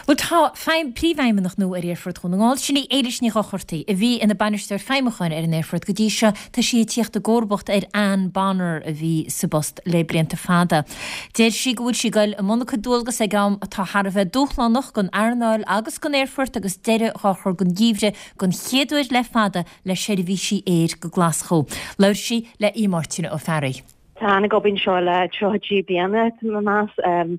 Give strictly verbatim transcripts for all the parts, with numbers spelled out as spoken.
Well tá feim príomhhaime nach nó ar Airfurt chun ngáil sinna éiles ní chochirtaí a bhí ina banisteir feimimeáin ar an Airfurt go dtí seo tá si tíocht a ggóbhacht ar an banner a bhí sa bost le blianta fada. Déir si go bhfuil si gail a mna dulgus ag am atá Har bheith dúchlánach gon Arnáil agus gon Airfurt agus deire chochir gon díomhre gon chéadúir le fada le séidir bhí si éir go Glasgow. Leir si le ímartína ó Ferry. Tána go bin seo le troidí bliana más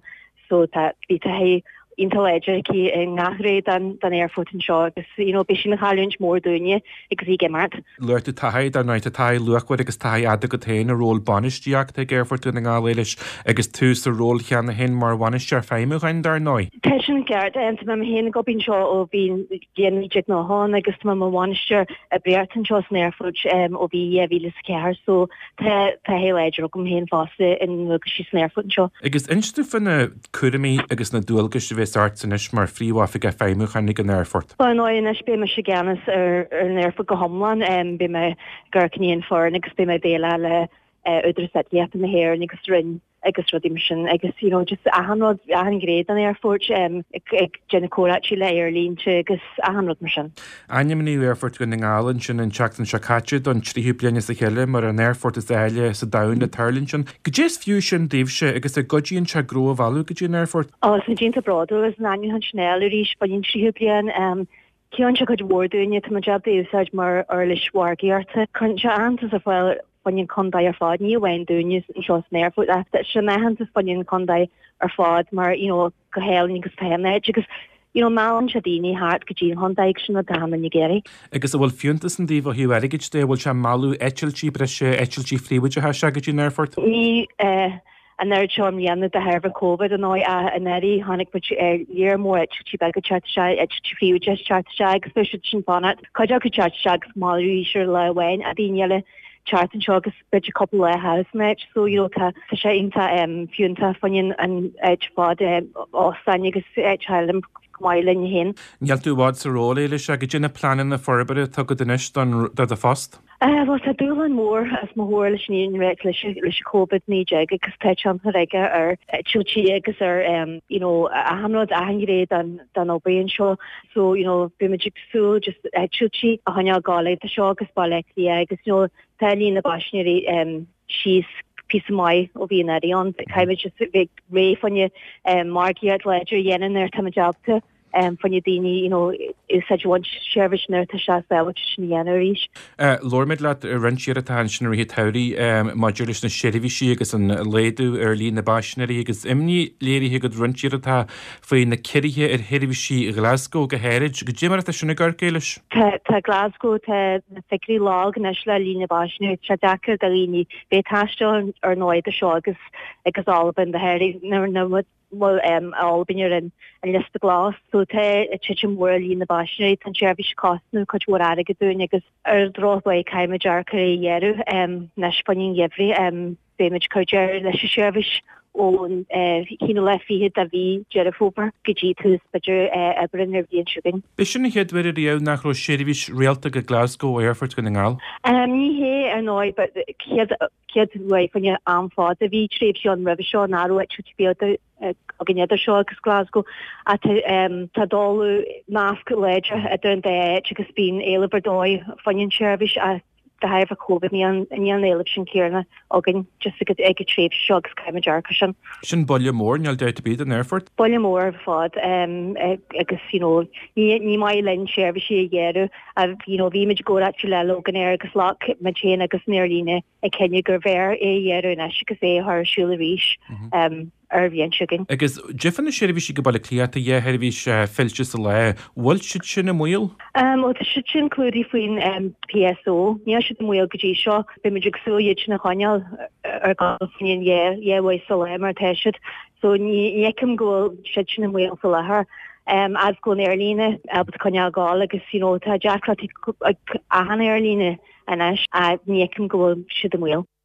so tá bhí tá hé intelligent ki in nachre dan dan Airfurt in seo agus you know bis sin chalunch mór dúine agus í gemart. Luirte taid ar náid a taid luachhfuid agus taid ada go téin a ról banisteach te Airfurt in gáiles agus tús a ról cheanna hen mar banistear féimiúchain dar nói. Tá sin gceart an mam hen go bin seo ó bhín déanaide nó hán agus mam banistear a breartan seo in Airfurt ó bhí vílas cear so tá tá héileidir gom hen fásta in agus si in Airfurt seo. Agus instú fanna cuaramí agus na dúilgus start in is mar fríomhafik a féimiúchanig an Airfurt. Well no in is be me se ganas ar an Airfurt go homlan en be me gurkníon for agus be me béla le udra set liap in the hair and agus rin agus rudimmission agus you know just a hanrod a han great an Airfurt um ag Jenna Corachi le Airlín te agus a hanrod mission. Anya mini Airfurt gon in Allen sin in Jackson Shakachi don tríú bliana sa chéile mar an Airfurt is eile sa down na Tarlinson. Gejés fusion divse agus a godíon se gro valú gejin Airfurt. Oh so Jane Brodo is an anu han schnell ríis ban tríú blian um Kian se god wardúine tá job de úsáid mar earlish wargiarte chun se an as a well fannin condai ar fád ní bhain dúnis an seos Airfurt after se mehan is fannin condai ar fád mar you know go héil agus taine agus you know mal se dini hart go gin Honda sin a dam in Nigeria. Agus bhfuil fiúntas an díomh hiú aige de bhfuil se malú etiltí bre se etiltí fríide ha se go gin Airfurt. Ní an er chom lianna de herver COVID an oi a an eri hannig but year more chi bag chat shy et chi just chat shy especially chin bonnet kaja ku chat shag small reacher la wen a dinele chart and shogus bit a couple of house match so you know ta ta inta um fiunta fanin an edge bod o sanigus child Mailen hin. Níl tú bhád sa róla le se go dtine planan na forbere tu go dunis don a fast? Uh, well, tá dúlan mór as má hóir leis níon réit leis COVID níide agus te an aige ar tútí agus ar um, you know, a hamrod a hangréad an dan óbéon seo so you know, bimimeid sú just tútí a haine gála tá seo agus bailí agus you know, telín na basneí um, síos pí mai ó bhí an caiimi just bh ré fanne margiad ledger dhéanaan ar tam jobta um fanne daoine you know is such one service nar tá se fel sin dhéanaan ríis. Lormid le rintíar a tan sin hí teirí maidiris na séirhí agus an léadú ar lí na baisnaí agus imní léirithe go rintíar atá faoin na cirithe ar hirhí Glasgow go héid go ddímar a sinna garcéiles. Tá Glasgow tá na firí lág na le lína baisna se dechar a líní bé táiste ar nóid a seo agus agus Alban de héir nar nó well um Albin in an list of glass so te a chichim world in the bashnary tan service cost no coach war aige doing agus er drawway kaima jarkari yeru um nashpanin yevri um bemage coacher le service on uh hino le fi da vi Jerifoper gejitus budger uh abrin the shooting Bishin het weder die nach ro service realta go Glasgow Airfurt going al um ni he annoy but kid kid way van je aanvaart de wie schreef on revision naro et should be agin idir seo agus Glasgow a um tadolú mask ledger a dun de agus bín eileberdói fannin service a de hair COVID ní an ní an election kierna agin just a good ag trip shogs kaima jarcushin. Sin bolle mór neal deit be an Airfurt? Bolle mór fod um agus you know ní ní mai len service yeru a you know vi mid go at le logan air agus lock ma chain agus nearline e Kenya gur ver e yeru na agus é har shula rish um ar bhíon siúgin. Agus jifanna séirhí si go bailile clíata dhé heirhí fillte sa le bhil si sin na muil? Um, ó si sin clúdaí faoin um, P S O, ní si muil go dtí seo, be muidir súiad na chaneal ar gáilfaoin dhéhhaid sa le mar teisiid, so nícem go si sin na muil sa lethar. Um, as go na Airlíne, abut chaneal gáil agus you know, tá deachlátí a han Airlíne anas a nícem go si na muil.